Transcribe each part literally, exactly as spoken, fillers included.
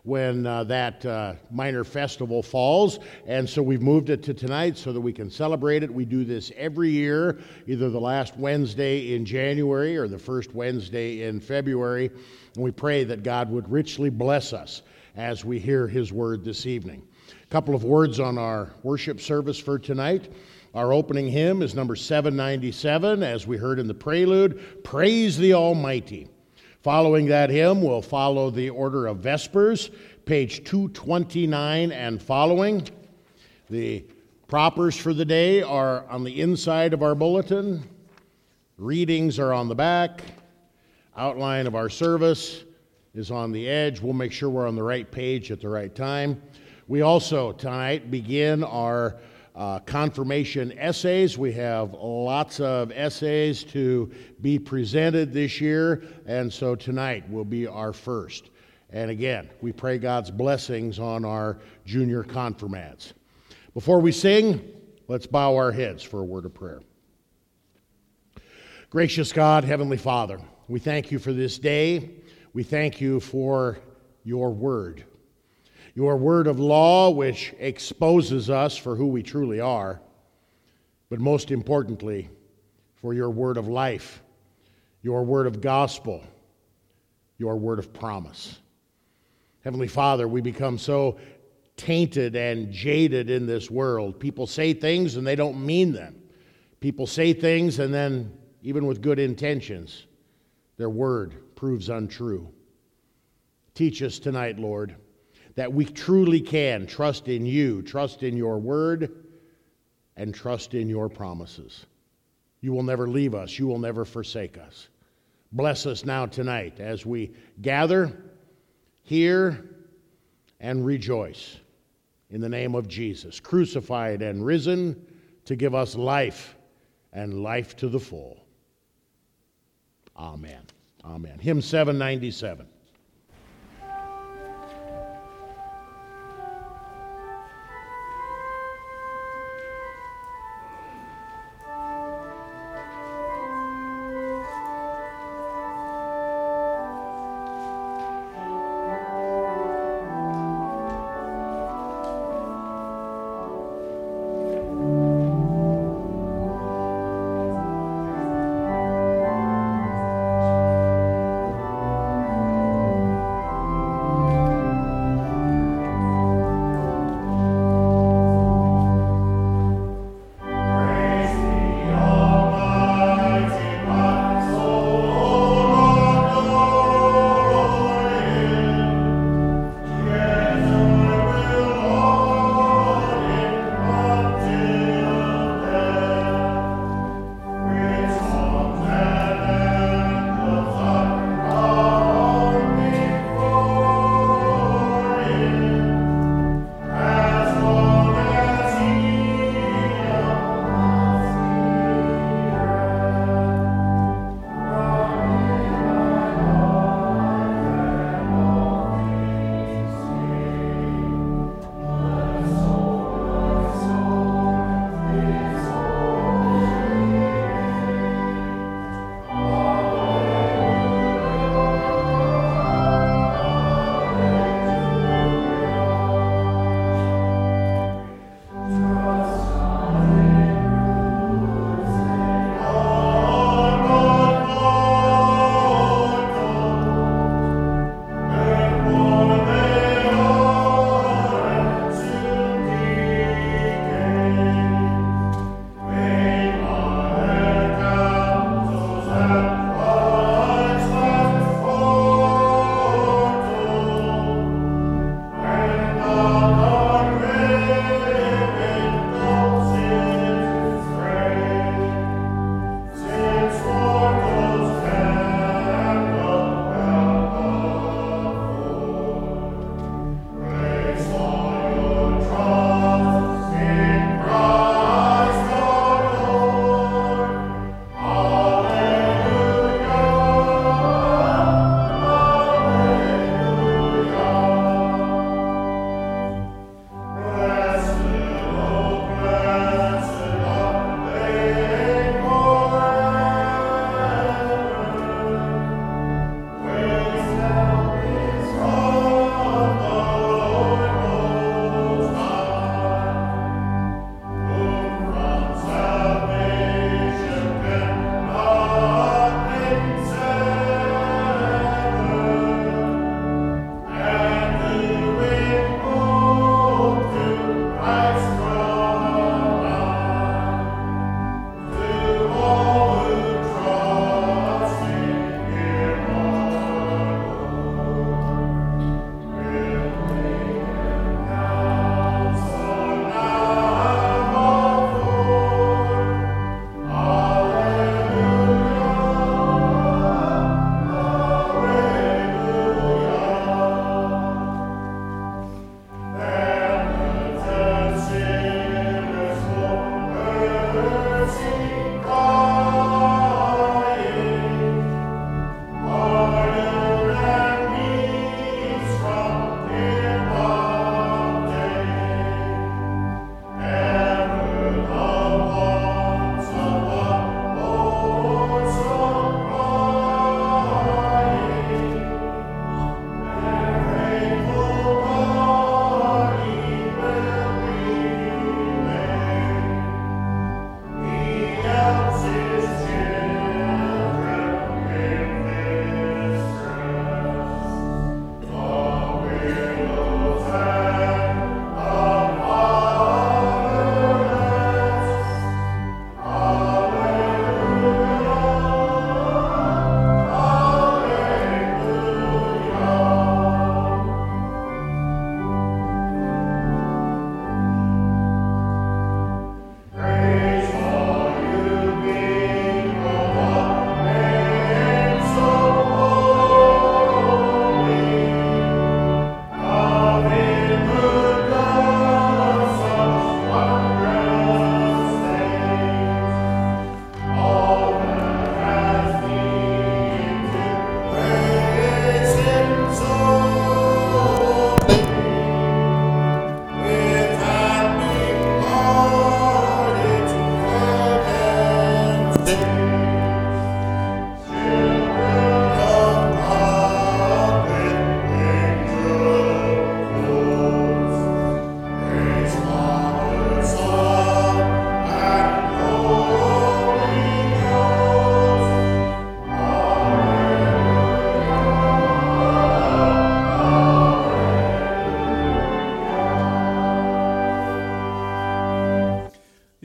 when uh, that uh, minor festival falls, and so we've moved it to tonight so that we can celebrate it. We do this every year, either the last Wednesday in January or the first Wednesday in February, and we pray that God would richly bless us as we hear His word this evening. A couple of words on our worship service for tonight. Our opening hymn is number seven ninety-seven, as we heard in the prelude, Praise the Almighty. Following that hymn, we'll follow the order of Vespers, page two twenty-nine and following. The propers for the day are on the inside of our bulletin. Readings are on the back. Outline of our service is on the edge. We'll make sure we're on the right page at the right time. We also tonight begin our Uh, confirmation essays. We have lots of essays to be presented this year, and so tonight will be our first. And again, we pray God's blessings on our junior confirmands. Before we sing, let's bow our heads for a word of prayer. Gracious God, Heavenly Father, we thank you for this day. We thank you for your word. Your word of law, which exposes us for who we truly are, but most importantly, for your word of life, your word of gospel, your word of promise. Heavenly Father, we become so tainted and jaded in this world. People say things and they don't mean them. People say things and then, even with good intentions, their word proves untrue. Teach us tonight, Lord, that we truly can trust in you, trust in your word, and trust in your promises. You will never leave us. You will never forsake us. Bless us now tonight as we gather, hear, and rejoice in the name of Jesus, crucified and risen to give us life and life to the full. Amen. Amen. Hymn seven ninety-seven. Thank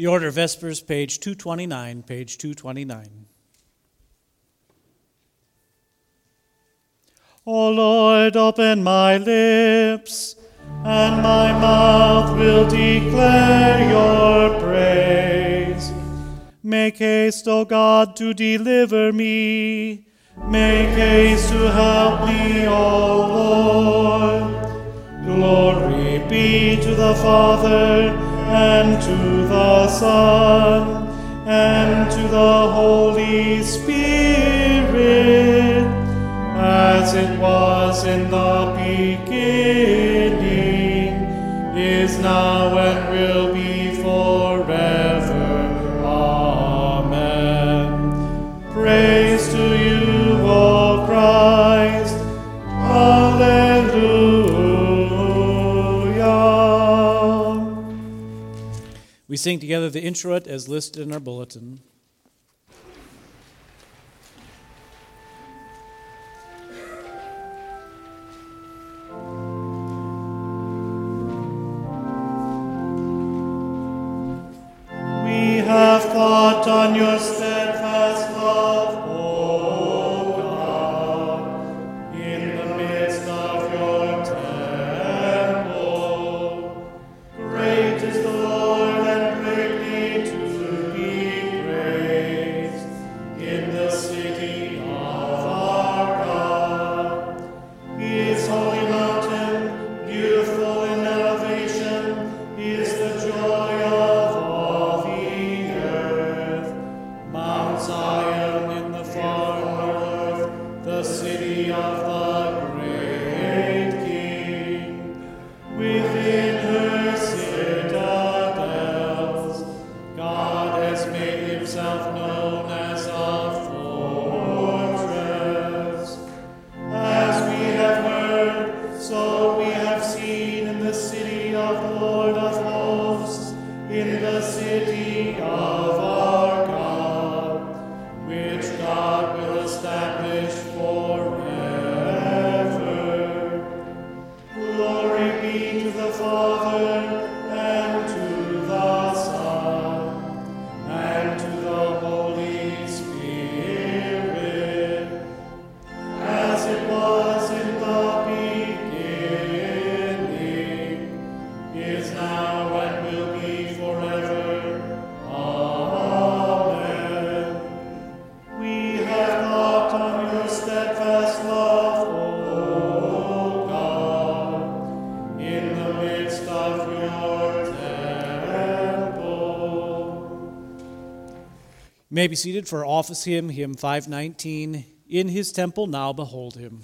The Order of Vespers, page two twenty-nine, page two twenty-nine. O Lord, open my lips, and my mouth will declare your praise. Make haste, O God, to deliver me. Make haste to help me, O Lord. Glory be to the Father, and to the Son, and to the Holy Spirit, as it was in the beginning, is now, and will be forever. Amen. Praise to you, O Christ. Alleluia. We sing together the introit as listed in our bulletin. We have thought on your steadfast love, O God, in the midst of your temple. Great is the Lord, and greatly to be praised in the city of our God. His holy mountain, beautiful in elevation, is the joy of all the earth. Mount Zion in the far north, the city of the great King. Within her citadels, God has made himself known as a fortress. As we have heard, so we have seen in the city of the Lord of hosts, in the city of our God, which God will establish forever. Glory be to the Father, and to the Son, and to the Holy Spirit, as it was in the beginning, is now, and will be forever. Amen. We have thought on your steadfast love, O God, in the midst of your temple. You may be seated for our office hymn, hymn five nineteen, In His Temple Now Behold Him.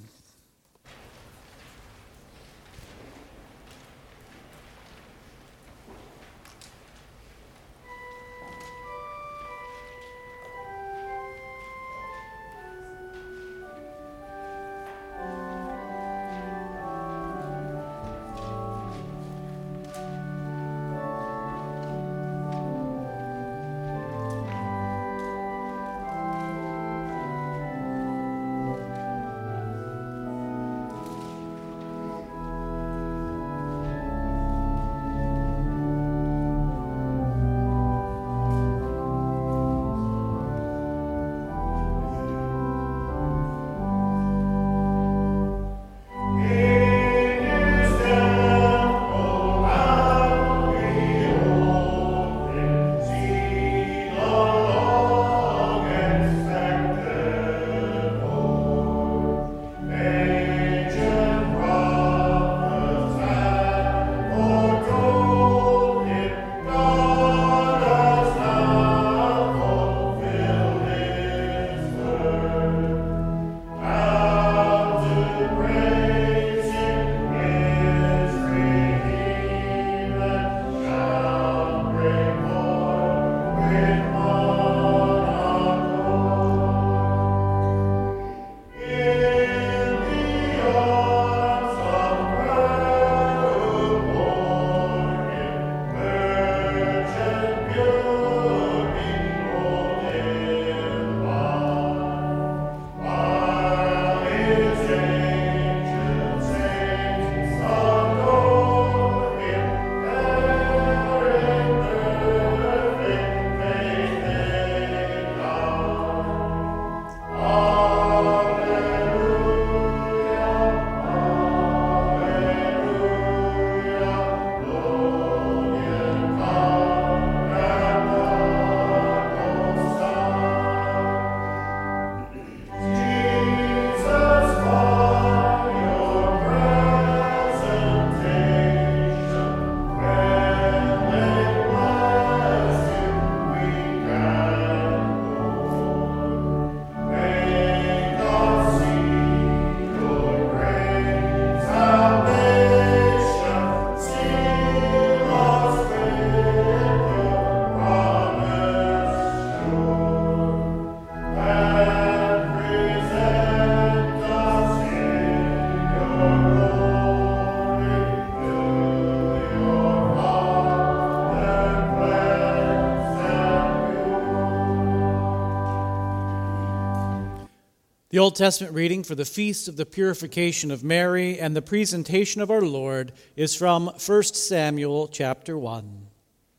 The Old Testament reading for the Feast of the Purification of Mary and the Presentation of our Lord is from First Samuel chapter one.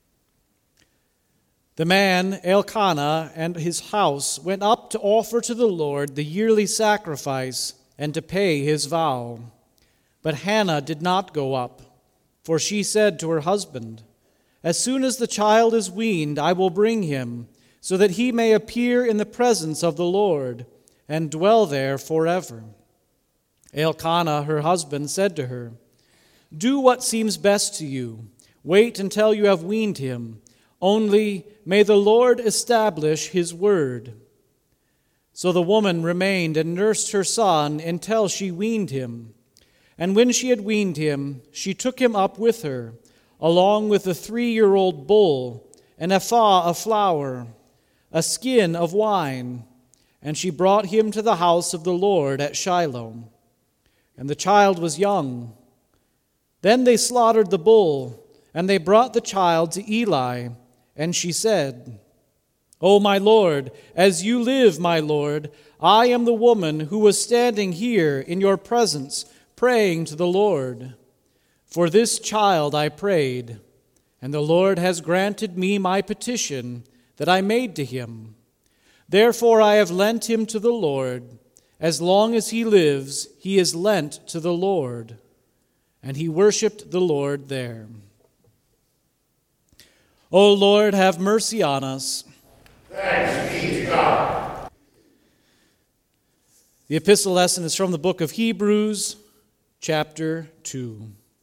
The man Elkanah and his house went up to offer to the Lord the yearly sacrifice and to pay his vow. But Hannah did not go up, for she said to her husband, "As soon as the child is weaned, I will bring him, so that he may appear in the presence of the Lord and dwell there forever." Elkanah, her husband, said to her, "Do what seems best to you. Wait until you have weaned him. Only may the Lord establish his word." So the woman remained and nursed her son until she weaned him. And when she had weaned him, she took him up with her, along with a three-year-old bull, an ephah of flour, a skin of wine, and she brought him to the house of the Lord at Shiloh. And the child was young. Then they slaughtered the bull, and they brought the child to Eli. And she said, "O my Lord, as you live, my Lord, I am the woman who was standing here in your presence, praying to the Lord. For this child I prayed, and the Lord has granted me my petition that I made to him. Therefore I have lent him to the Lord. As long as he lives, he is lent to the Lord." And he worshipped the Lord there. O Lord, have mercy on us. Thanks be to God. The epistle lesson is from the book of Hebrews, chapter two.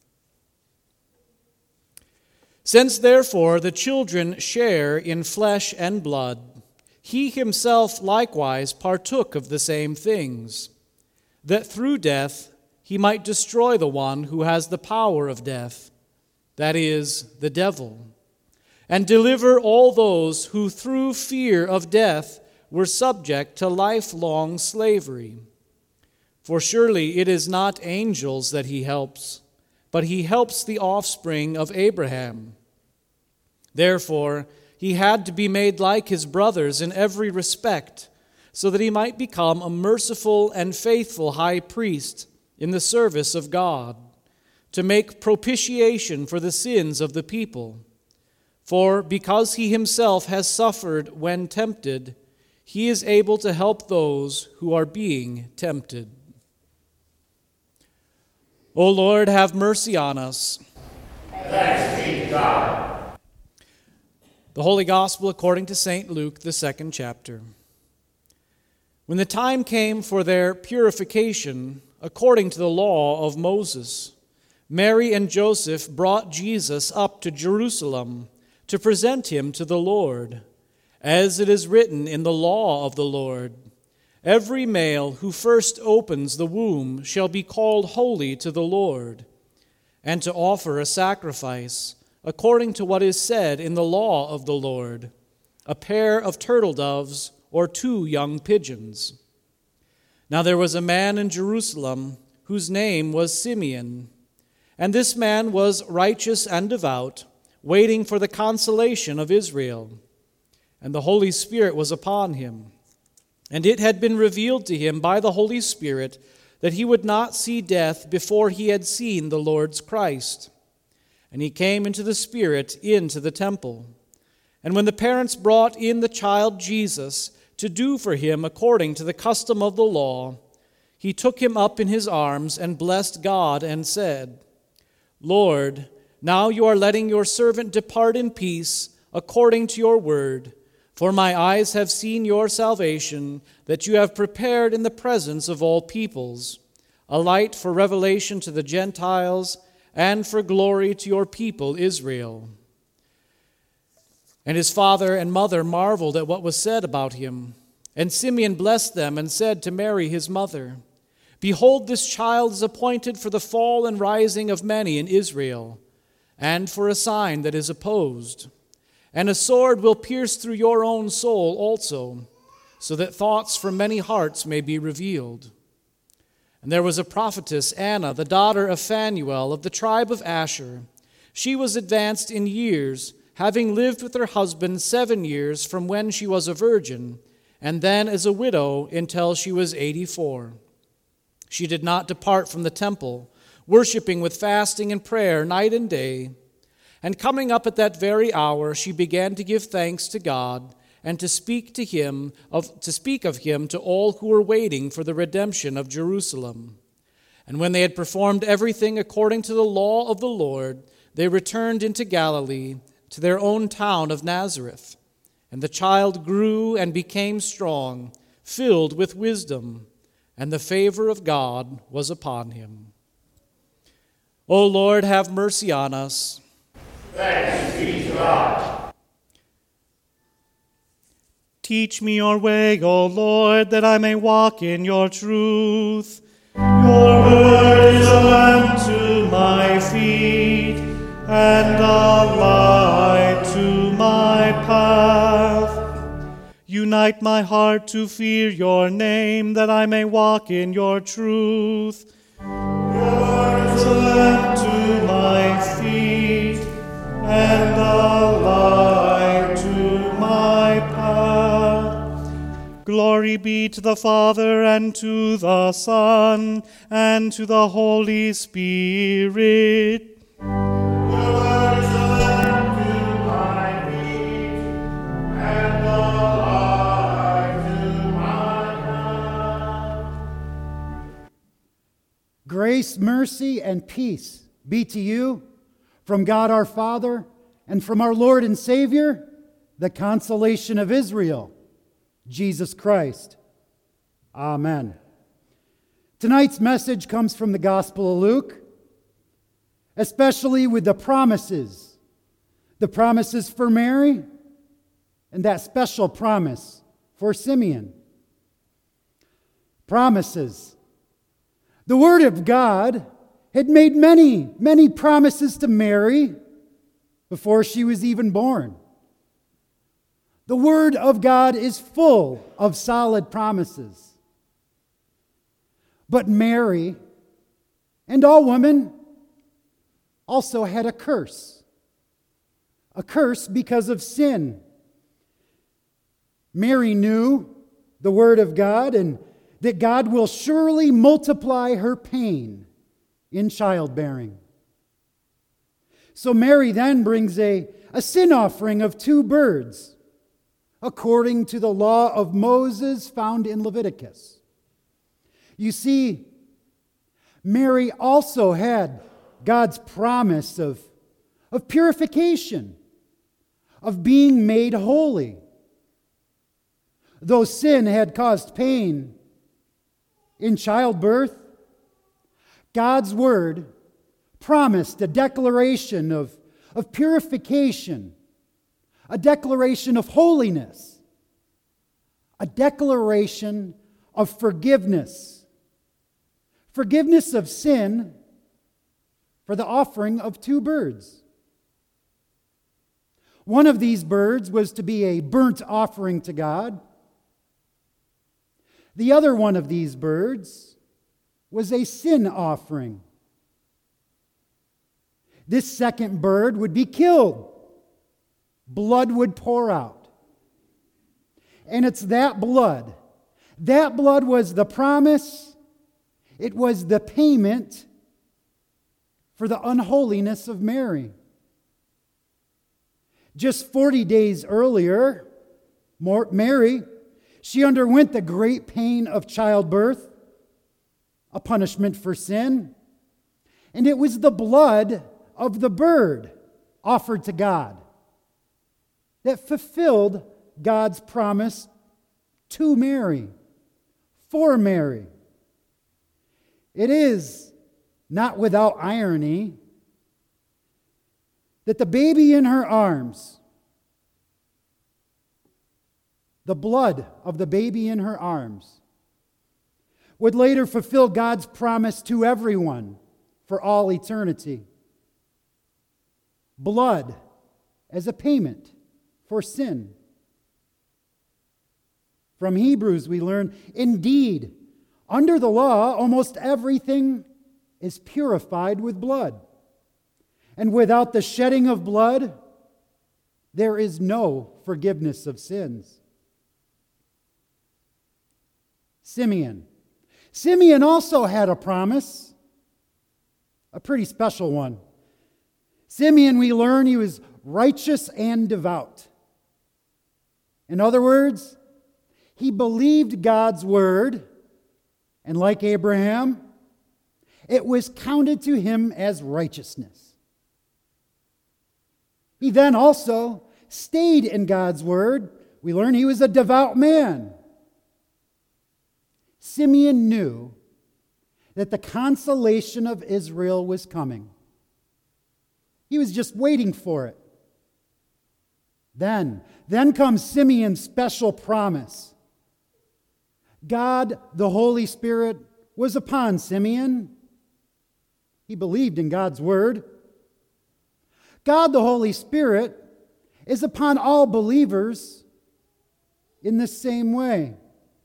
Since therefore the children share in flesh and blood, he himself likewise partook of the same things, that through death he might destroy the one who has the power of death, that is, the devil, and deliver all those who through fear of death were subject to lifelong slavery. For surely it is not angels that he helps, but he helps the offspring of Abraham. Therefore, he had to be made like his brothers in every respect, so that he might become a merciful and faithful high priest in the service of God, to make propitiation for the sins of the people. For because he himself has suffered when tempted, he is able to help those who are being tempted. O Lord, have mercy on us. Thanks be to God. The Holy Gospel according to Saint Luke, the second chapter. When the time came for their purification, according to the law of Moses, Mary and Joseph brought Jesus up to Jerusalem to present him to the Lord, as it is written in the law of the Lord, "Every male who first opens the womb shall be called holy to the Lord," and to offer a sacrifice, according to what is said in the law of the Lord, a pair of turtle doves or two young pigeons. Now there was a man in Jerusalem whose name was Simeon, and this man was righteous and devout, waiting for the consolation of Israel. And the Holy Spirit was upon him. And it had been revealed to him by the Holy Spirit that he would not see death before he had seen the Lord's Christ. And he came into the Spirit into the temple. And when the parents brought in the child Jesus to do for him according to the custom of the law, he took him up in his arms and blessed God and said, "Lord, now you are letting your servant depart in peace according to your word, for my eyes have seen your salvation, that you have prepared in the presence of all peoples, a light for revelation to the Gentiles and for glory to your people Israel." And his father and mother marveled at what was said about him. And Simeon blessed them and said to Mary his mother, "Behold, this child is appointed for the fall and rising of many in Israel, and for a sign that is opposed. And a sword will pierce through your own soul also, so that thoughts from many hearts may be revealed." And there was a prophetess, Anna, the daughter of Phanuel of the tribe of Asher. She was advanced in years, having lived with her husband seven years from when she was a virgin, and then as a widow until she was eighty-four. She did not depart from the temple, worshiping with fasting and prayer night and day. And coming up at that very hour, she began to give thanks to God and to speak to him of to speak of him to all who were waiting for the redemption of Jerusalem. And when they had performed everything according to the law of the Lord, they returned into Galilee, to their own town of Nazareth. And the child grew and became strong, filled with wisdom, and the favor of God was upon him. O Lord, have mercy on us. Thanks be to God. Teach me your way, O Lord, that I may walk in your truth. Your word is a lamp to my feet and a light to my path. Unite my heart to fear your name, that I may walk in your truth. Your word is a lamp to my feet and a light to my path. Glory be to the Father, and to the Son, and to the Holy Spirit. Your word is a lamp to my feet, and a light to my path. Grace, mercy, and peace be to you from God our Father, and from our Lord and Savior, the consolation of Israel, Jesus Christ. Amen. Tonight's message comes from the Gospel of Luke, especially with the promises. The promises for Mary, and that special promise for Simeon. Promises. The Word of God had made many, many promises to Mary before she was even born. The Word of God is full of solid promises. But Mary, and all women, also had a curse. A curse because of sin. Mary knew the Word of God and that God will surely multiply her pain in childbearing. So Mary then brings a, a sin offering of two birds, according to the law of Moses found in Leviticus. You see, Mary also had God's promise of, of purification, of being made holy. Though sin had caused pain in childbirth, God's Word promised a declaration of, of purification, a declaration of holiness, a declaration of forgiveness. Forgiveness of sin for the offering of two birds. One of these birds was to be a burnt offering to God. The other one of these birds was a sin offering. This second bird would be killed. Blood would pour out. And it's that blood. That blood was the promise. It was the payment for the unholiness of Mary. Just forty days earlier, Mary, she underwent the great pain of childbirth, a punishment for sin. And it was the blood of the bird offered to God that fulfilled God's promise to Mary, for Mary. It is not without irony that the baby in her arms, the blood of the baby in her arms, would later fulfill God's promise to everyone for all eternity. Blood as a payment for sin. From Hebrews we learn, indeed, under the law, almost everything is purified with blood. And without the shedding of blood, there is no forgiveness of sins. Simeon. Simeon also had a promise, a pretty special one. Simeon, we learn, he was righteous and devout. In other words, he believed God's word, and like Abraham, it was counted to him as righteousness. He then also stayed in God's word. We learn he was a devout man. Simeon knew that the consolation of Israel was coming. He was just waiting for it. Then, then comes Simeon's special promise. God, the Holy Spirit, was upon Simeon. He believed in God's word. God, the Holy Spirit, is upon all believers in the same way.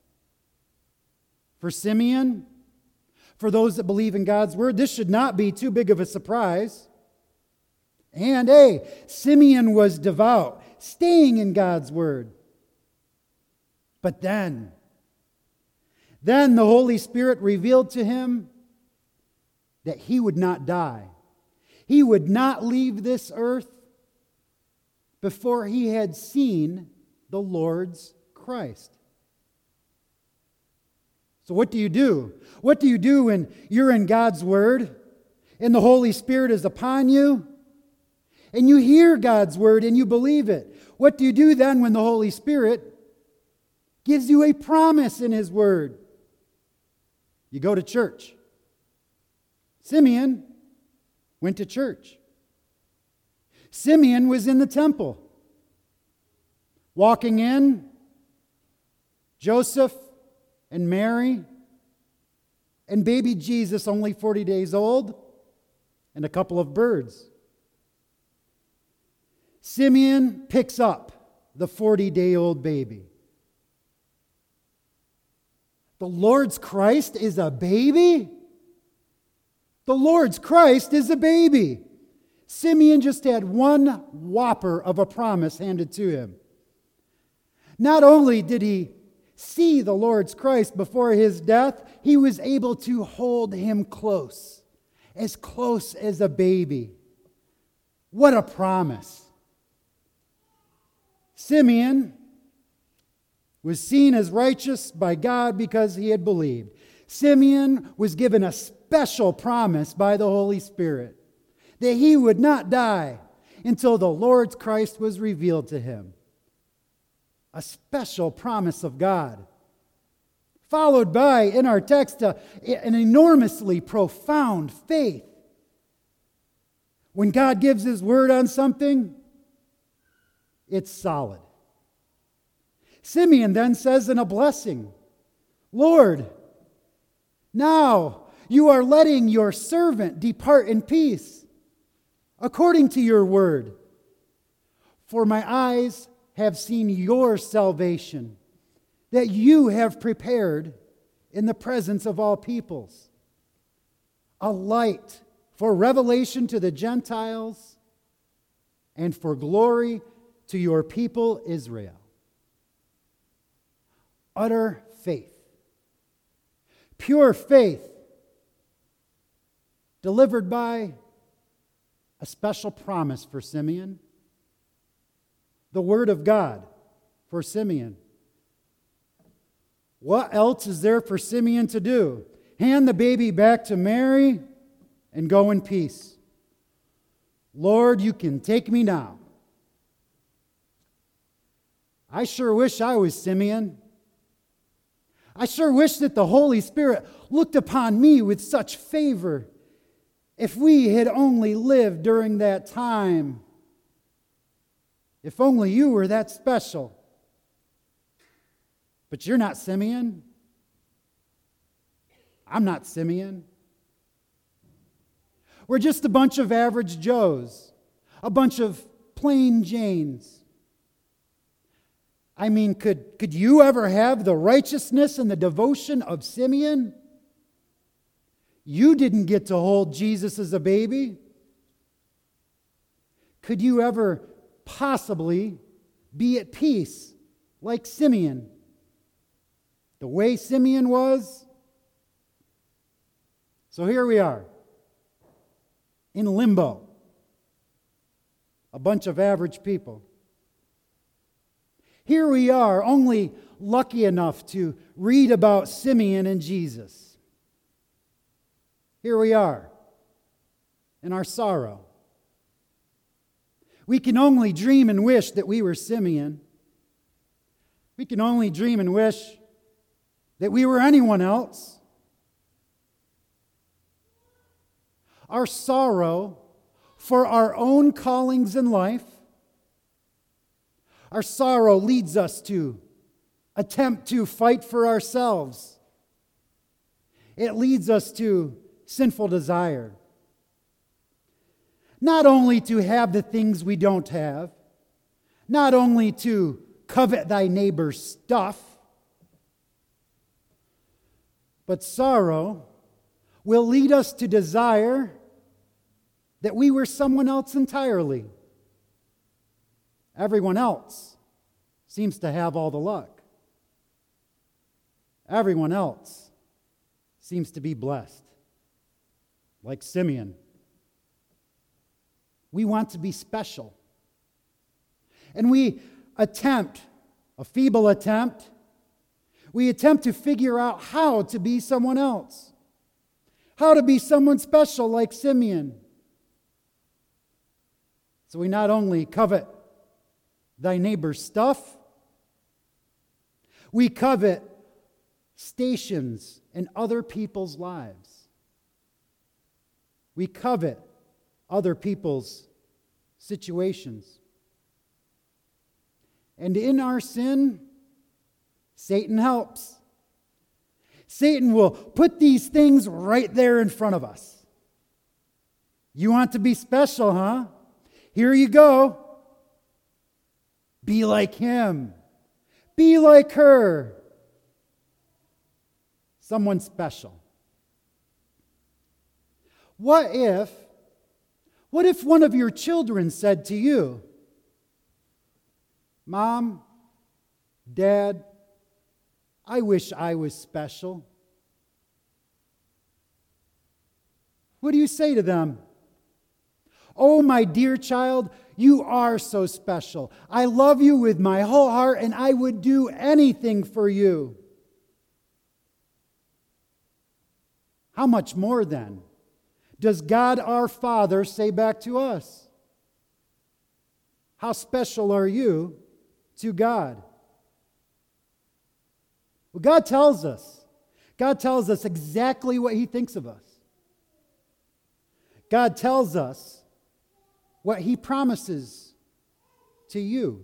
For Simeon, for those that believe in God's word, this should not be too big of a surprise. And hey, Simeon was devout, staying in God's word. But then, then the Holy Spirit revealed to him that he would not die. He would not leave this earth before he had seen the Lord's Christ. So what do you do? What do you do when you're in God's word and the Holy Spirit is upon you and you hear God's word and you believe it? What do you do then when the Holy Spirit gives you a promise in his word? You go to church. Simeon went to church. Simeon was in the temple. Walking in, Joseph and Mary and baby Jesus, only forty days old, and a couple of birds. Simeon picks up the forty-day-old baby. The Lord's Christ is a baby? The Lord's Christ is a baby. Simeon just had one whopper of a promise handed to him. Not only did he see the Lord's Christ before his death, he was able to hold him close, as close as a baby. What a promise. Simeon was seen as righteous by God because he had believed. Simeon was given a special promise by the Holy Spirit that he would not die until the Lord's Christ was revealed to him. A special promise of God. Followed by, in our text, uh, an enormously profound faith. When God gives his word on something, it's solid. Simeon then says in a blessing, Lord, now you are letting your servant depart in peace, according to your word. For my eyes have seen your salvation, that you have prepared in the presence of all peoples, a light for revelation to the Gentiles and for glory to your people Israel. Utter faith, pure faith, delivered by a special promise for Simeon, the Word of God for Simeon. What else is there for Simeon to do? Hand the baby back to Mary and go in peace. Lord, you can take me now. I sure wish I was Simeon. I sure wish that the Holy Spirit looked upon me with such favor. If we had only lived during that time. If only you were that special. But you're not Simeon. I'm not Simeon. We're just a bunch of average Joes. A bunch of plain Janes. I mean, could, could you ever have the righteousness and the devotion of Simeon? You didn't get to hold Jesus as a baby. Could you ever possibly be at peace like Simeon? the way Simeon was. So here we are, in limbo, a bunch of average people. Here we are, only lucky enough to read about Simeon and Jesus. Here we are, in our sorrow. We can only dream and wish that we were Simeon. We can only dream and wish that we were anyone else. Our sorrow for our own callings in life, our sorrow leads us to attempt to fight for ourselves. It leads us to sinful desire. Not only to have the things we don't have, not only to covet thy neighbor's stuff, but sorrow will lead us to desire that we were someone else entirely. Everyone else seems to have all the luck. Everyone else seems to be blessed, like Simeon. We want to be special. And we attempt, a feeble attempt, we attempt to figure out how to be someone else. How to be someone special like Simeon. So we not only covet thy neighbor's stuff, we covet stations in other people's lives. We covet other people's situations. And in our sin, Satan helps. Satan will put these things right there in front of us. You want to be special, huh? Here you go. Be like him. Be like her. Someone special. What if, what if one of your children said to you, Mom, Dad, I wish I was special. What do you say to them? Oh, my dear child, you are so special. I love you with my whole heart, and I would do anything for you. How much more then does God our Father say back to us? How special are you to God? Well, God tells us. God tells us exactly what He thinks of us. God tells us what He promises to you.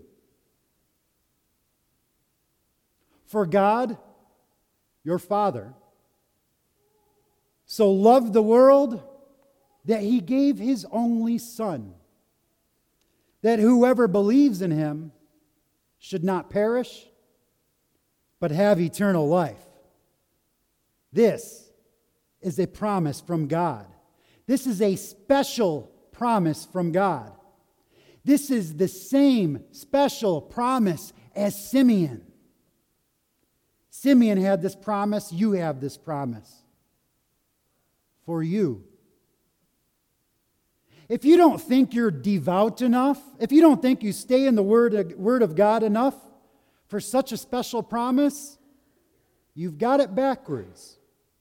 For God, your Father, so loved the world that He gave His only Son, that whoever believes in Him should not perish, but have eternal life. This is a promise from God. This is a special promise from God. This is the same special promise as Simeon. Simeon had this promise, you have this promise for you. If you don't think you're devout enough, if you don't think you stay in the Word of, Word of God enough for such a special promise, you've got it backwards.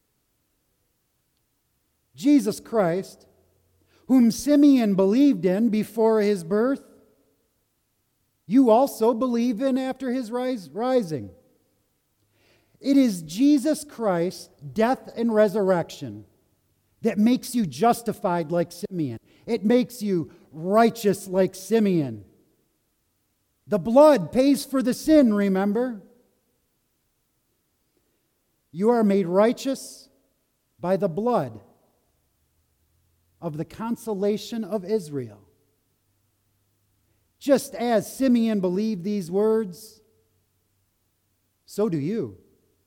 Jesus Christ, whom Simeon believed in before his birth, you also believe in after his rise, rising. It is Jesus Christ's death and resurrection that makes you justified like Simeon. It makes you righteous like Simeon. The blood pays for the sin, remember? You are made righteous by the blood of the consolation of Israel. Just as Simeon believed these words, so do you.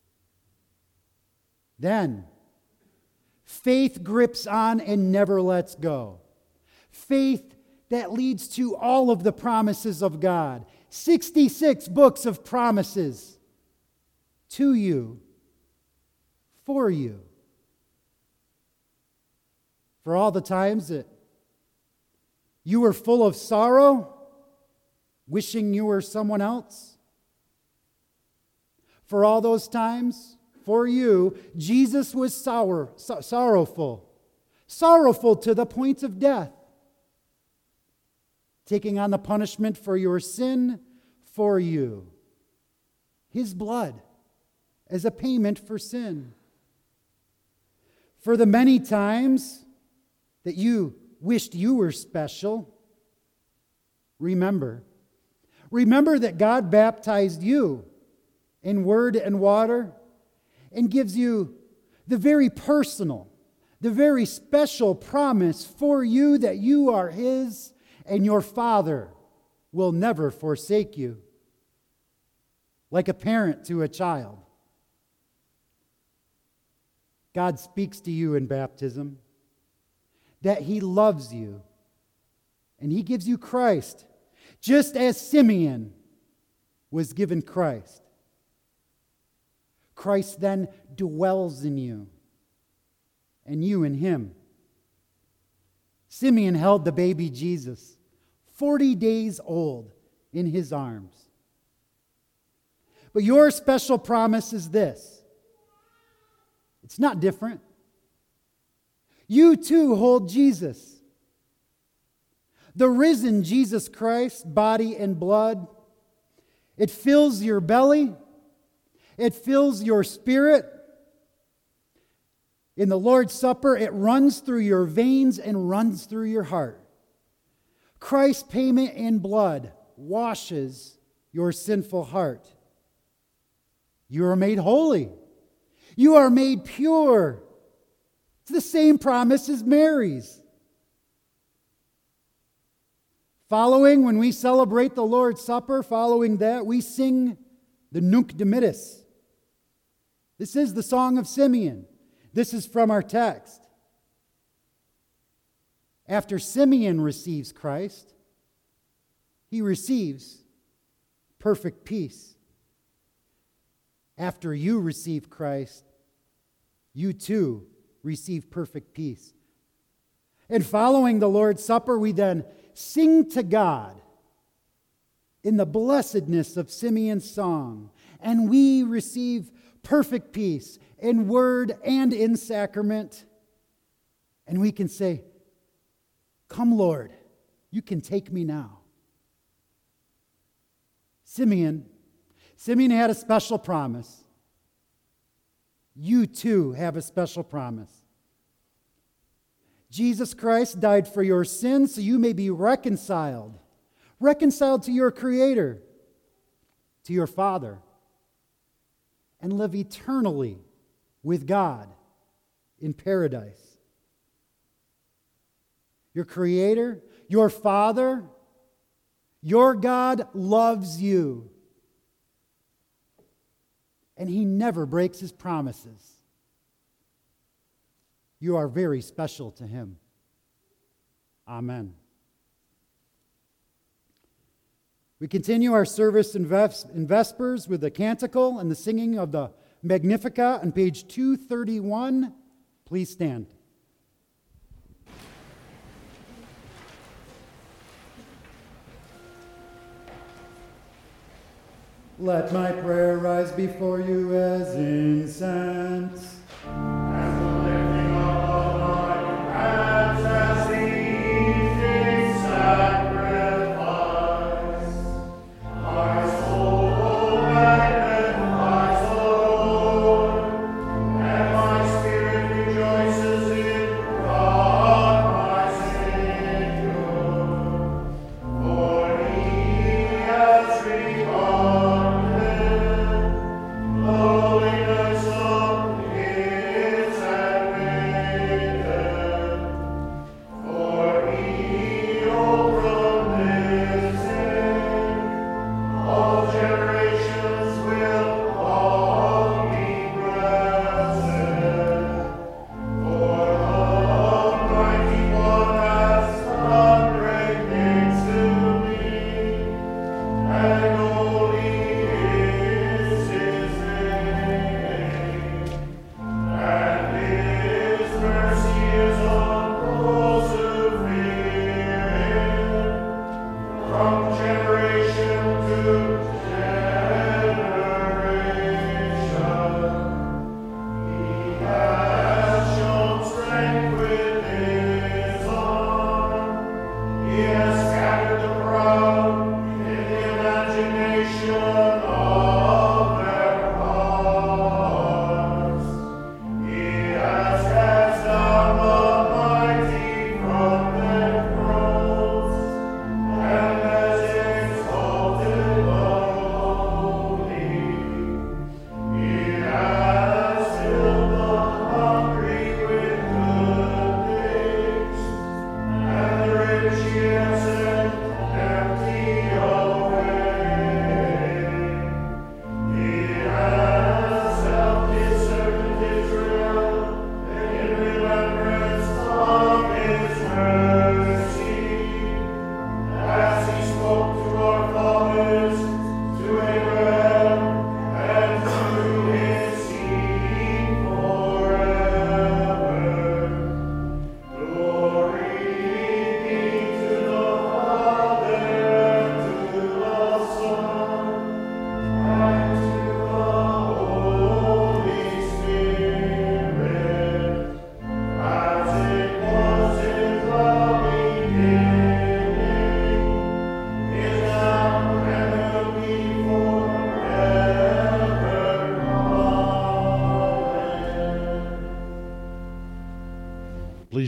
Then, faith grips on and never lets go. Faith that leads to all of the promises of God. sixty-six books of promises. to you, for you. For all the times that you were full of sorrow, wishing you were someone else. For all those times, for you, Jesus was sour, so, sorrowful, sorrowful to the point of death, taking on the punishment for your sin for you. His blood as a payment for sin. For the many times that you wished you were special, remember. Remember that God baptized you in word and water and gives you the very personal, the very special promise for you that you are His and your Father will never forsake you. Like a parent to a child. God speaks to you in baptism that He loves you and He gives you Christ, just as Simeon was given Christ. Christ then dwells in you, and you in Him. Simeon held the baby Jesus, forty days old, in his arms. But your special promise is this. It's not different. You too hold Jesus. The risen Jesus Christ, body and blood. It fills your belly. It fills your spirit. In the Lord's Supper, it runs through your veins and runs through your heart. Christ's payment in blood washes your sinful heart. You are made holy. You are made pure. It's the same promise as Mary's. Following, when we celebrate the Lord's Supper, following that, we sing the Nunc Dimittis. This is the Song of Simeon. This is from our text. After Simeon receives Christ, he receives perfect peace. After you receive Christ, you too receive perfect peace. And following the Lord's Supper, we then sing to God in the blessedness of Simeon's song, and we receive perfect peace in word and in sacrament. And we can say, "Come, Lord, you can take me now." Simeon, Simeon had a special promise. You too have a special promise. Jesus Christ died for your sins so you may be reconciled. Reconciled to your Creator, to your Father, and live eternally with God in paradise. Your Creator, your Father, your God loves you. And He never breaks His promises. You are very special to Him. Amen. We continue our service in Vespers with the canticle and the singing of the Magnificat on page two thirty-one. Please stand. Let my prayer rise before you as incense. As the lifting up of my hands, as the evening sacrifice. My soul magnifies the Lord, and my spirit rejoices in God my Savior. For He has regarded lowliness of His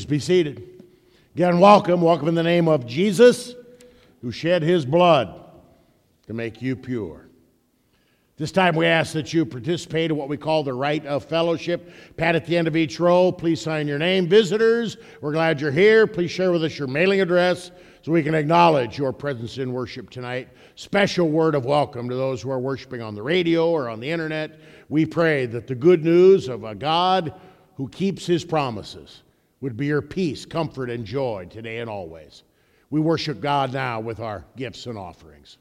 be seated. Again, welcome. Welcome in the name of Jesus, who shed his blood to make you pure. This time we ask that you participate in what we call the rite of fellowship. Pat at the end of each row, please sign your name. Visitors, we're glad you're here. Please share with us your mailing address so we can acknowledge your presence in worship tonight. Special word of welcome to those who are worshiping on the radio or on the internet. We pray that the good news of a God who keeps his promises would be your peace, comfort, and joy today and always. We worship God now with our gifts and offerings.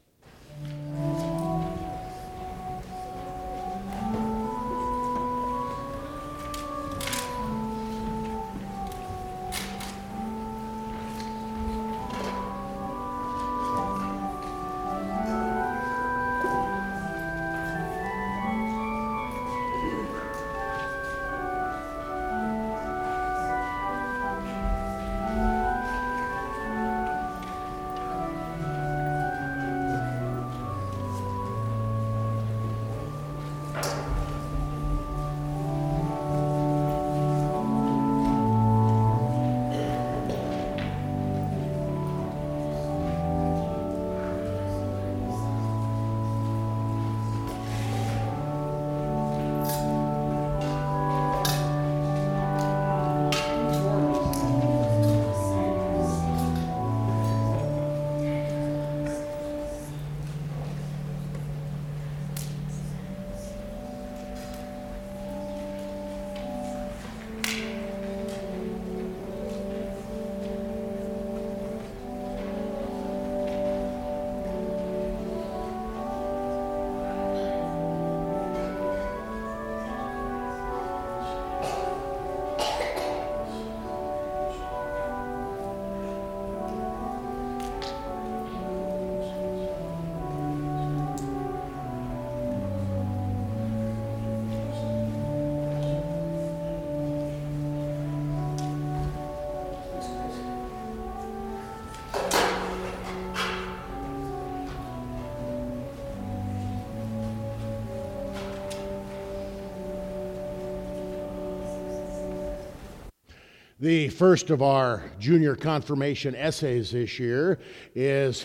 The first of our junior confirmation essays this year is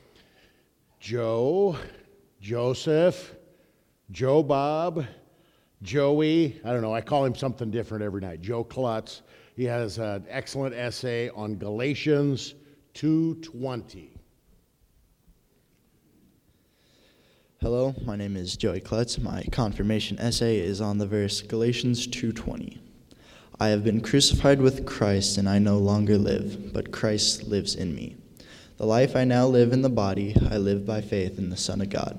Joe, Joseph, Joe Bob, Joey. I don't know, I call him something different every night. Joe Klutz. He has an excellent essay on Galatians two twenty. Hello, my name is Joey Klutz. My confirmation essay is on the verse Galatians two twenty. I have been crucified with Christ, and I no longer live, but Christ lives in me. The life I now live in the body, I live by faith in the Son of God,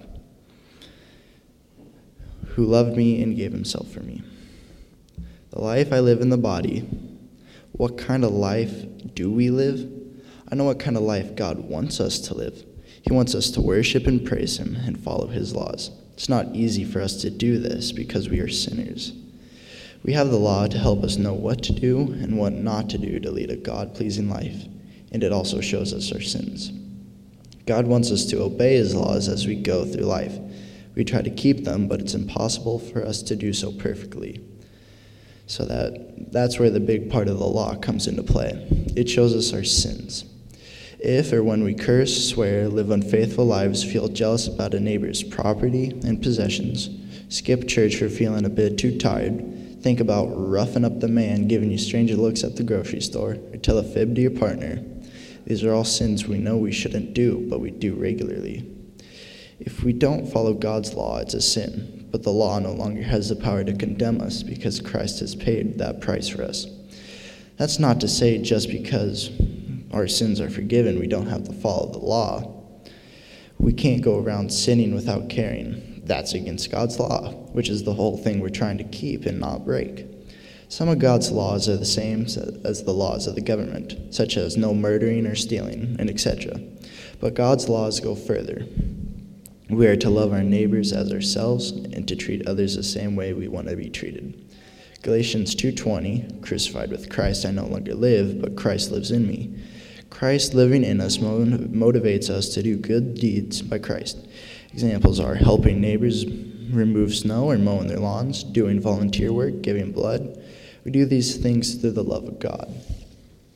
who loved me and gave himself for me. The life I live in the body, what kind of life do we live? I know what kind of life God wants us to live. He wants us to worship and praise him and follow his laws. It's not easy for us to do this because we are sinners. We have the law to help us know what to do and what not to do to lead a God-pleasing life, and it also shows us our sins. God wants us to obey his laws as we go through life. We try to keep them, but it's impossible for us to do so perfectly. So that that's where the big part of the law comes into play. It shows us our sins. If or when we curse, swear, live unfaithful lives, feel jealous about a neighbor's property and possessions, skip church for feeling a bit too tired, think about roughing up the man giving you stranger looks at the grocery store, or tell a fib to your partner, these are all sins we know we shouldn't do, but we do regularly. If we don't follow God's law, it's a sin, but the law no longer has the power to condemn us because Christ has paid that price for us. That's not to say just because our sins are forgiven, we don't have to follow the law. We can't go around sinning without caring. That's against God's law, which is the whole thing we're trying to keep and not break. Some of God's laws are the same as the laws of the government, such as no murdering or stealing, and et cetera. But God's laws go further. We are to love our neighbors as ourselves and to treat others the same way we want to be treated. Galatians two twenty, crucified with Christ I no longer live, but Christ lives in me. Christ living in us motivates us to do good deeds by Christ. Examples are helping neighbors remove snow or mowing their lawns, doing volunteer work, giving blood. We do these things through the love of God.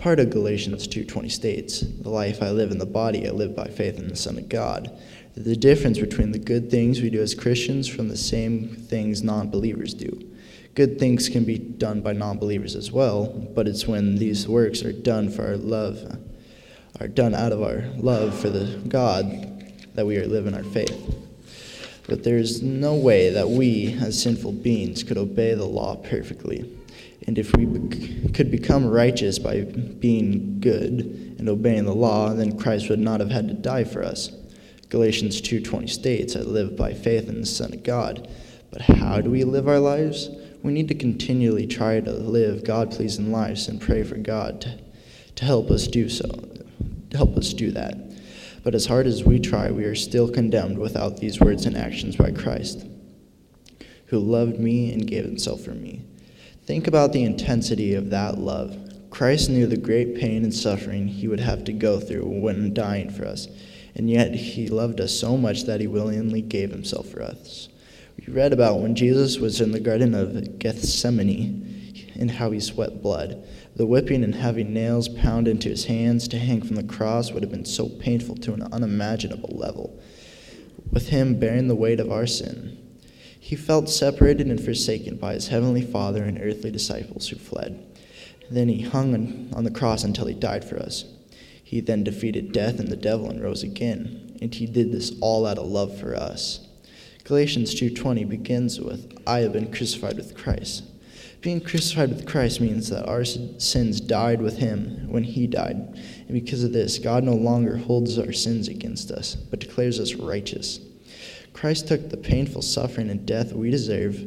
part of Galatians two twenty states, "The life I live in the body, I live by faith in the Son of God." The difference between the good things we do as Christians from the same things non-believers do. Good things can be done by non-believers as well, but it's when these works are done for our love, are done out of our love for the God that we are living our faith. But there is no way that we, as sinful beings, could obey the law perfectly. And if we bec- could become righteous by being good and obeying the law, then Christ would not have had to die for us. Galatians two twenty states, "I live by faith in the Son of God." But how do we live our lives? We need to continually try to live God-pleasing lives and pray for God to, to help us do so, to help us do that. But as hard as we try, we are still condemned without these words and actions by Christ, who loved me and gave himself for me. Think about the intensity of that love. Christ knew the great pain and suffering he would have to go through when dying for us, and yet he loved us so much that he willingly gave himself for us. We read about when Jesus was in the Garden of Gethsemane and how he sweat blood. The whipping and having nails pounded into his hands to hang from the cross would have been so painful to an unimaginable level. With him bearing the weight of our sin, he felt separated and forsaken by his heavenly Father and earthly disciples who fled. Then he hung on the cross until he died for us. He then defeated death and the devil and rose again, and he did this all out of love for us. Galatians two twenty begins with, "I have been crucified with Christ." Being crucified with Christ means that our sins died with him when he died. And because of this, God no longer holds our sins against us, but declares us righteous. Christ took the painful suffering and death we deserve.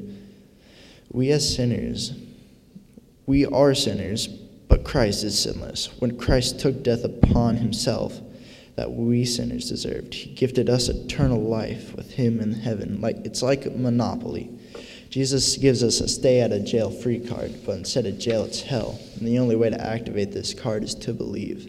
We as sinners, we are sinners, but Christ is sinless. When Christ took death upon himself that we sinners deserved, he gifted us eternal life with him in heaven. Like it's like a monopoly. Jesus gives us a stay out of jail free card, but instead of jail, it's hell. And the only way to activate this card is to believe.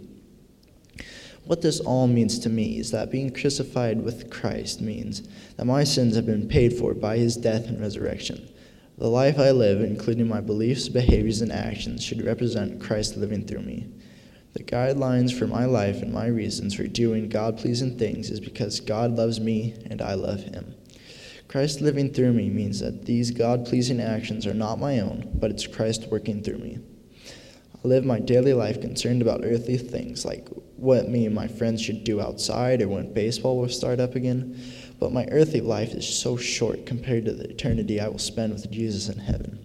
What this all means to me is that being crucified with Christ means that my sins have been paid for by his death and resurrection. The life I live, including my beliefs, behaviors, and actions, should represent Christ living through me. The guidelines for my life and my reasons for doing God-pleasing things is because God loves me and I love him. Christ living through me means that these God-pleasing actions are not my own, but it's Christ working through me. I live my daily life concerned about earthly things like what me and my friends should do outside or when baseball will start up again, but my earthly life is so short compared to the eternity I will spend with Jesus in heaven.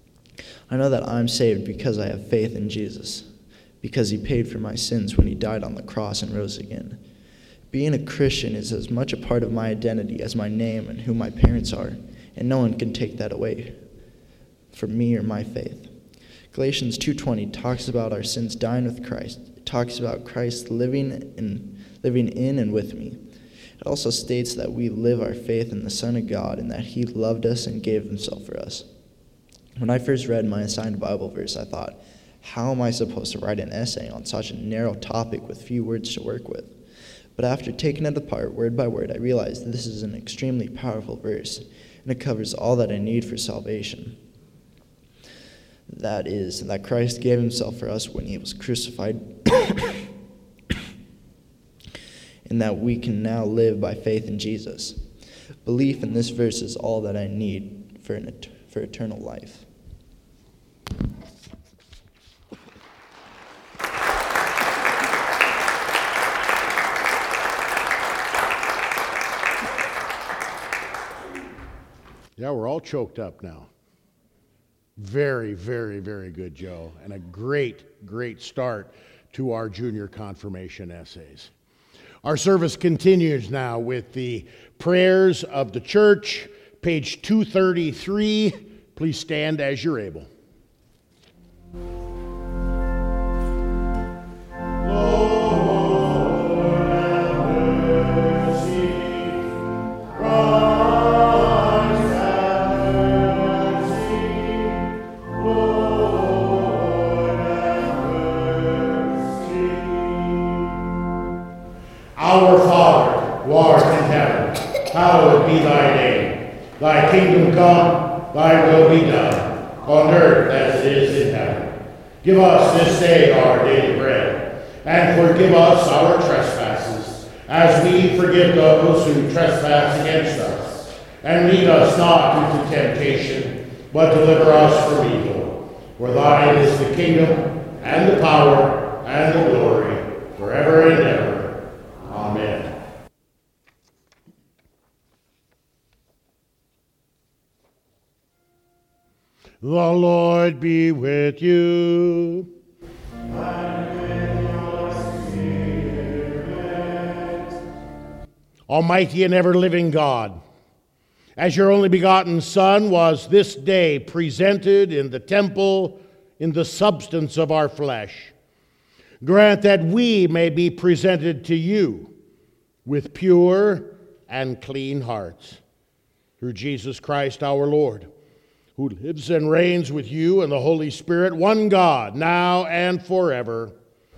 I know that I'm saved because I have faith in Jesus, because he paid for my sins when he died on the cross and rose again. Being a Christian is as much a part of my identity as my name and who my parents are, and no one can take that away from me or my faith. Galatians two twenty talks about our sins dying with Christ. It talks about Christ living in, living in and with me. It also states that we live our faith in the Son of God and that he loved us and gave himself for us. When I first read my assigned Bible verse, I thought, how am I supposed to write an essay on such a narrow topic with few words to work with? But after taking it apart word by word, I realized that this is an extremely powerful verse, and it covers all that I need for salvation. That is, that Christ gave himself for us when he was crucified, and that we can now live by faith in Jesus. Belief in this verse is all that I need for, an, for eternal life. Yeah, we're all choked up now. Very, very, very good, Joe, and a great, great start to our junior confirmation essays. Our service continues now with the prayers of the church, page two thirty-three. Please stand as you're able. Our Father, who art in heaven, hallowed be thy name. Thy kingdom come, thy will be done, on earth as it is in heaven. Give us this day our daily bread, and forgive us our trespasses, as we forgive those who trespass against us. And lead us not into temptation, but deliver us from evil. For thine is the kingdom, and the power, and the glory, forever and ever. Amen. The Lord be with you. And with your spirit. Almighty and ever-living God, as your only begotten Son was this day presented in the temple in the substance of our flesh, grant that we may be presented to you with pure and clean hearts. Through Jesus Christ our Lord, who lives and reigns with you and the Holy Spirit, one God, now and forever.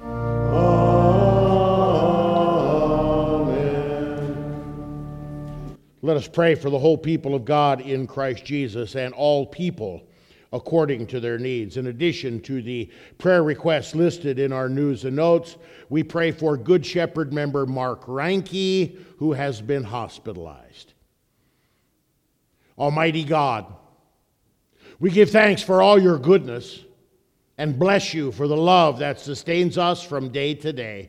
Amen. Let us pray for the whole people of God in Christ Jesus and all people according to their needs. In addition to the prayer requests listed in our news and notes, we pray for Good Shepherd member Mark Reinke, who has been hospitalized. Almighty God, we give thanks for all your goodness and bless you for the love that sustains us from day to day.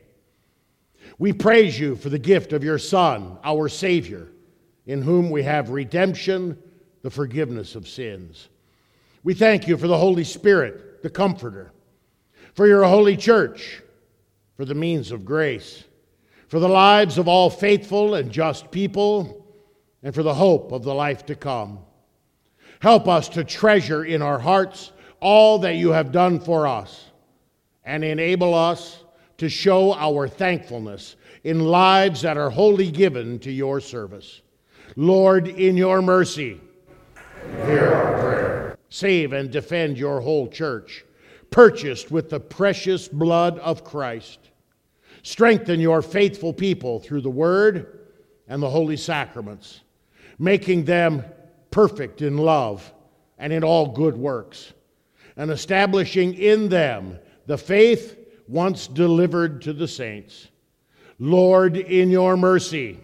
We praise you for the gift of your Son, our Savior, in whom we have redemption, the forgiveness of sins. We thank you for the Holy Spirit, the Comforter, for your holy church, for the means of grace, for the lives of all faithful and just people, and for the hope of the life to come. Help us to treasure in our hearts all that you have done for us, and enable us to show our thankfulness in lives that are wholly given to your service. Lord, in your mercy, Hear our prayer. Save and defend your whole church, purchased with the precious blood of Christ. Strengthen your faithful people through the word and the holy sacraments, making them perfect in love and in all good works, and establishing in them the faith once delivered to the saints. Lord, in your mercy,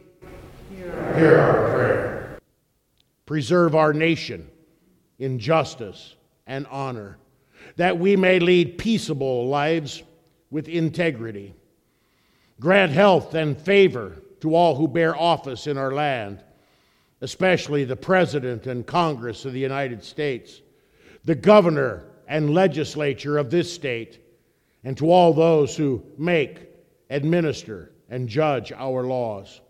Hear our prayer. Preserve our nation in justice and honor, that we may lead peaceable lives with integrity. Grant health and favor to all who bear office in our land, especially the President and Congress of the United States, the governor and legislature of this state, and to all those who make, administer, and judge our laws.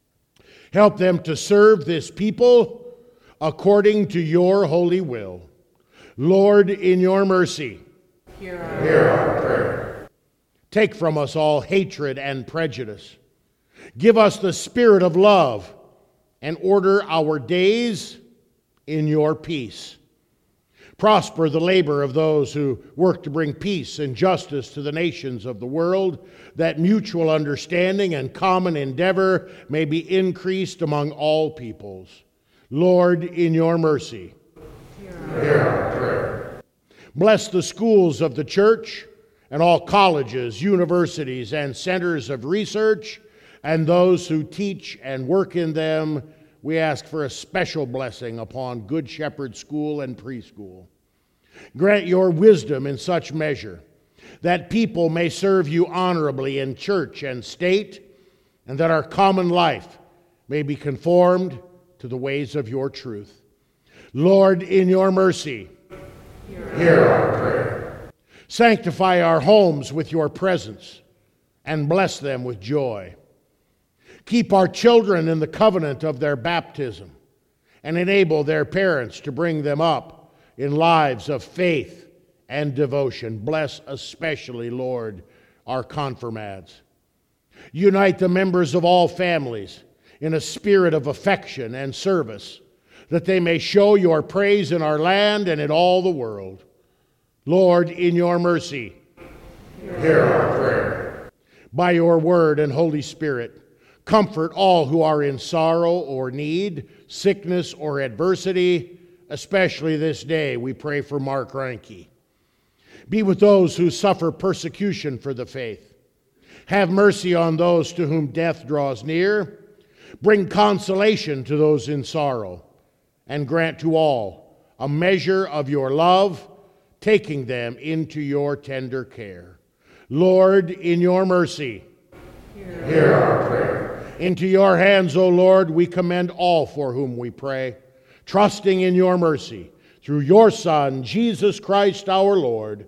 Help them to serve this people according to your holy will. Lord, in your mercy, Hear our prayer. take from us all hatred and prejudice. Give us the spirit of love, and order our days in your peace. Prosper the labor of those who work to bring peace and justice to the nations of the world, that mutual understanding and common endeavor may be increased among all peoples. Lord, in your mercy, Hear our prayer. bless the schools of the church and all colleges, universities, and centers of research, and those who teach and work in them. We ask for a special blessing upon Good Shepherd School and Preschool. Grant your wisdom in such measure that people may serve you honorably in church and state, and that our common life may be conformed to the ways of your truth. Lord, in your mercy, Hear our prayer. sanctify our homes with your presence and bless them with joy. Keep our children in the covenant of their baptism and enable their parents to bring them up in lives of faith and devotion. Bless especially, Lord, our confirmads. Unite the members of all families in a spirit of affection and service, that they may show your praise in our land and in all the world. Lord, in your mercy, Hear our prayer. by your word and Holy Spirit, comfort all who are in sorrow or need, sickness or adversity, especially this day we pray for Mark Reinke. Be with those who suffer persecution for the faith. Have mercy on those to whom death draws near. Bring consolation to those in sorrow, and grant to all a measure of your love, taking them into your tender care. Lord, in your mercy, Hear, hear our prayer. Into your hands, O Lord, we commend all for whom we pray, trusting in your mercy, through your Son, Jesus Christ our Lord.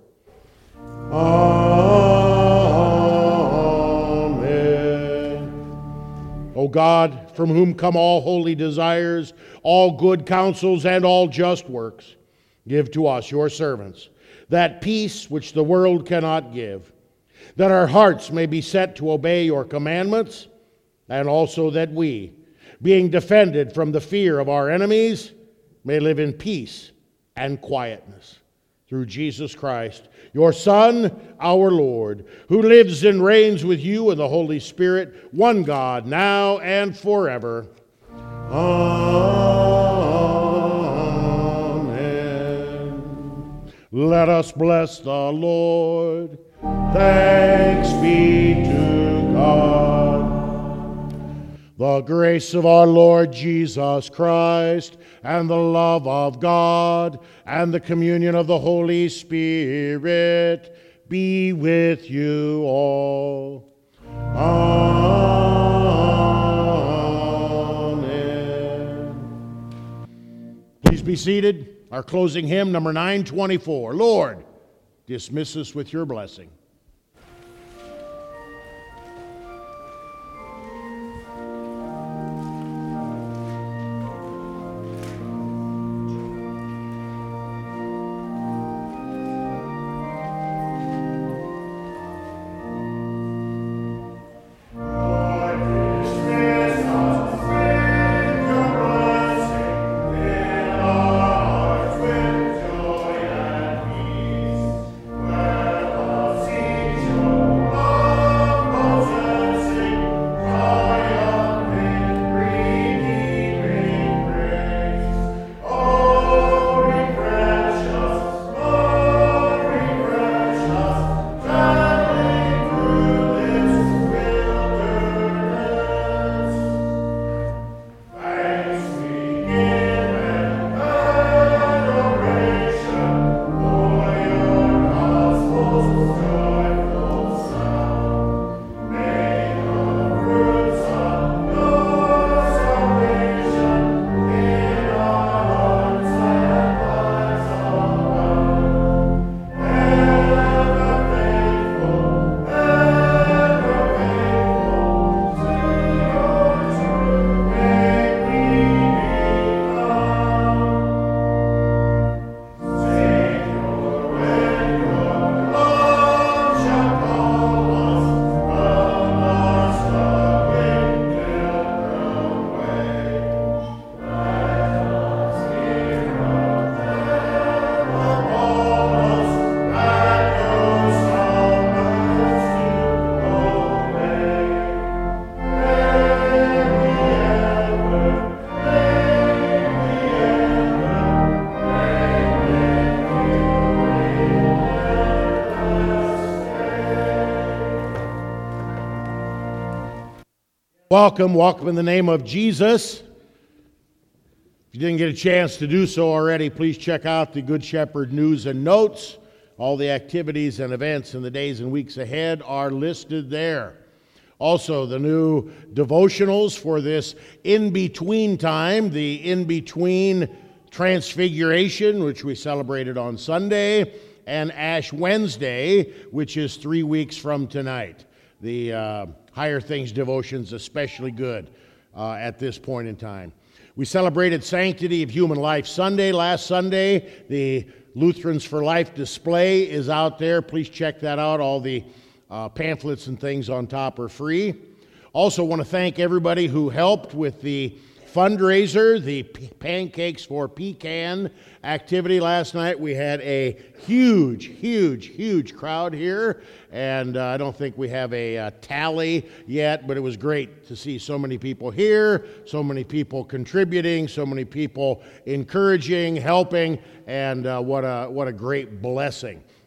Amen. O God, from whom come all holy desires, all good counsels, and all just works, give to us, your servants, that peace which the world cannot give, that our hearts may be set to obey your commandments, and also that we, being defended from the fear of our enemies, may live in peace and quietness. Through Jesus Christ, your Son, our Lord, who lives and reigns with you in the Holy Spirit, one God, now and forever. Amen. Let us bless the Lord. Thanks be to God. The grace of our Lord Jesus Christ, and the love of God, and the communion of the Holy Spirit be with you all. Amen. Please be seated. Our closing hymn, number nine twenty-four. Lord, dismiss us with your blessing. Welcome, welcome in the name of Jesus. If you didn't get a chance to do so already, please check out the Good Shepherd News and Notes. All the activities and events in the days and weeks ahead are listed there. Also, the new devotionals for this in-between time, the in-between Transfiguration, which we celebrated on Sunday, and Ash Wednesday, which is three weeks from tonight. The uh, Higher Things devotion's especially good uh, at this point in time. We celebrated Sanctity of Human Life Sunday last Sunday. The Lutherans for Life display is out there. Please check that out. All the uh, pamphlets and things on top are free. Also want to thank everybody who helped with the fundraiser, the P- Pancakes for Pecan activity last night. We had a huge, huge, huge crowd here, and uh, I don't think we have a uh, tally yet, but it was great to see so many people here, so many people contributing, so many people encouraging, helping, and uh, what a what a great blessing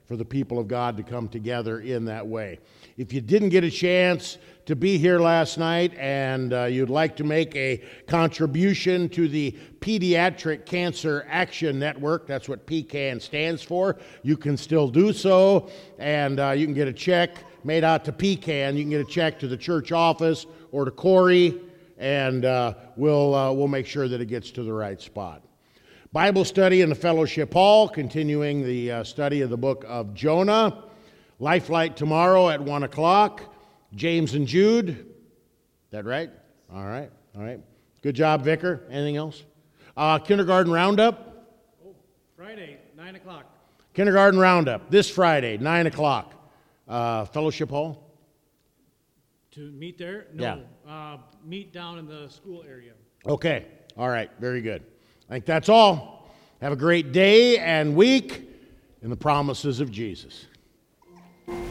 for the people of God to come together in that way. If you didn't get a chance to be here last night and uh, you'd like to make a contribution to the Pediatric Cancer Action Network, that's what P CAN stands for, you can still do so, and uh, you can get a check made out to P CAN. You can get a check to the church office or to Corey, and uh, we'll, uh, we'll make sure that it gets to the right spot. Bible study in the fellowship hall, continuing the uh, study of the book of Jonah. Lifelight tomorrow at one o'clock. James and Jude. Is that right? All right, all right. Good job, Vicar. Anything else? Uh, kindergarten roundup. Oh, Friday, nine o'clock. Kindergarten roundup this Friday, nine o'clock. Uh, fellowship hall. To meet there? No. Yeah. Uh, meet down in the school area. Okay, all right, very good. I think that's all. Have a great day and week in the promises of Jesus.